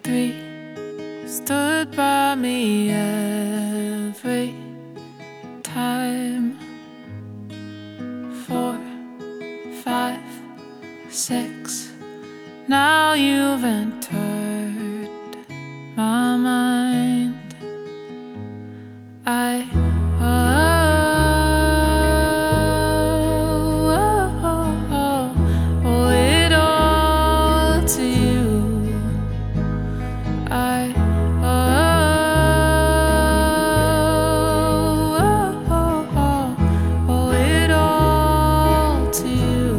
3 stood by me every time. 4, 5, 6. Now you've entered my mind. Owe it all to you. I owe it all to you.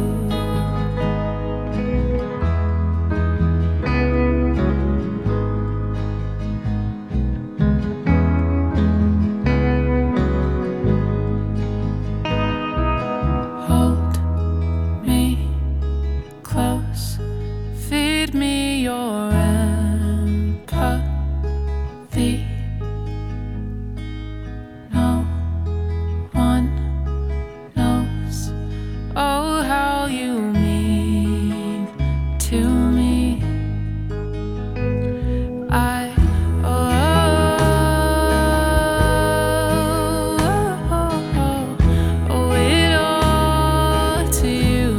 Hold me close, feed me your empathy. No one knows, oh, how you mean to me. I owe it all to you.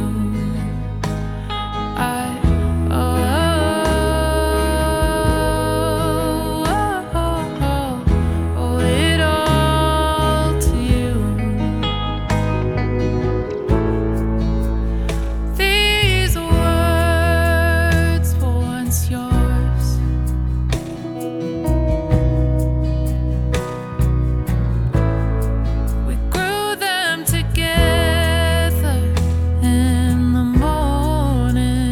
I owe it all to you. These words were once yours. We grew them together in the morning.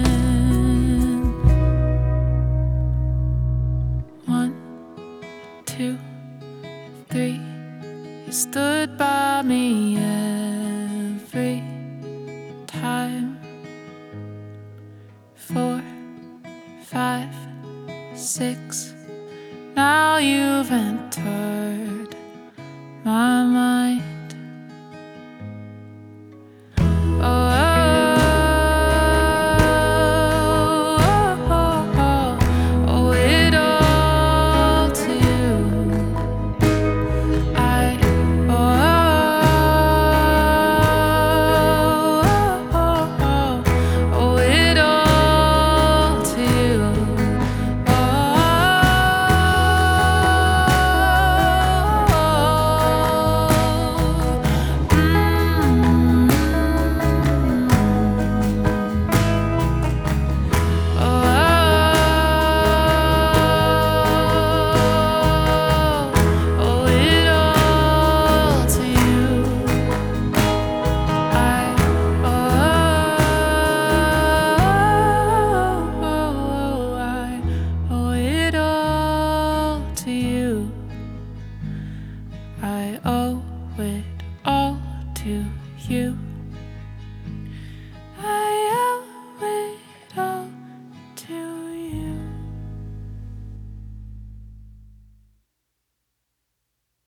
1, 2, 3. You stood by me every time. 4, 5, 6. Now you've entered my mind. Owe it all to you. I owe it all to you. Owe it all to you. I owe it all to you. I owe it all to you.